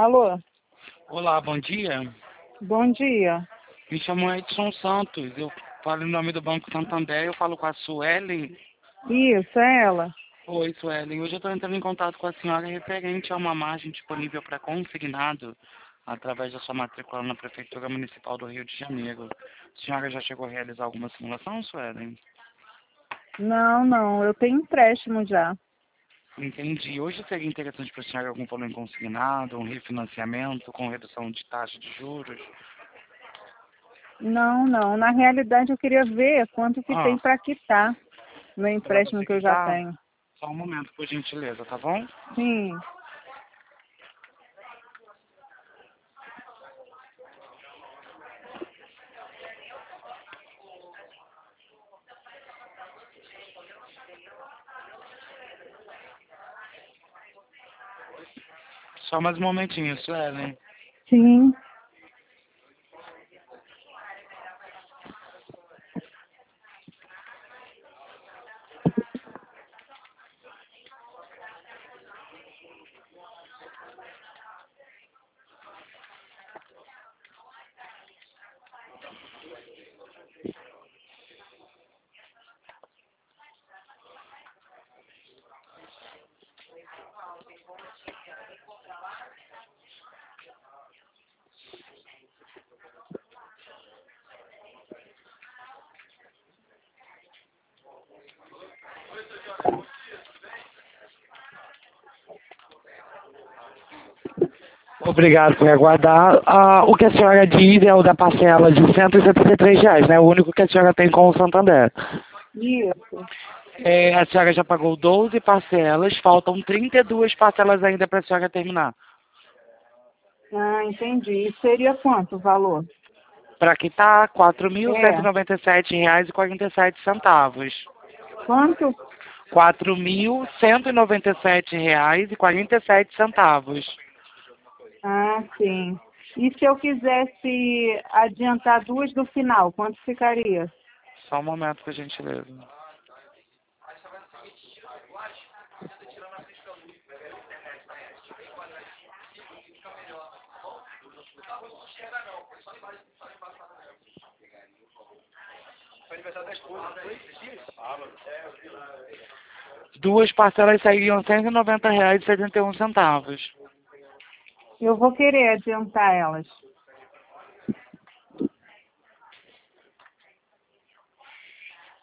Alô, Olá, bom dia. bom dia. Me chamo Edson Santos. Eu falo em nome do Banco Santander. Eu falo com a Suelen. Isso, é ela. Oi, Suelen. Hoje eu estou entrando em contato com a senhora referente a uma margem disponível para consignado através da sua matrícula na Prefeitura Municipal do Rio de Janeiro. A senhora já chegou a realizar alguma simulação, Suelen? Não, eu tenho empréstimo já. Entendi. Hoje seria interessante para a senhora algum valor em consignado, um refinanciamento com redução de taxa de juros? Não. Na realidade, eu queria ver quanto que tem Ah, para quitar meu para empréstimo você que eu já quitar? tenho. Só um momento, por gentileza, tá bom? Sim. Só mais um momentinho, Suelen. Sim. Obrigado por aguardar. O que a senhora diz é o da parcela de R$ 173, né? O único que a senhora tem com o Santander. Isso. A senhora já pagou 12 parcelas, faltam 32 parcelas ainda para a senhora terminar. Ah, entendi. E seria quanto o valor? Para quitar, R$ É. 4.197,47. Quanto? R$ 4.197,47. Ah, sim. E se eu quisesse adiantar duas do final, quanto ficaria? Só um momento, por gentileza. Duas parcelas sairiam R$ 190,71. Eu vou querer adiantar elas.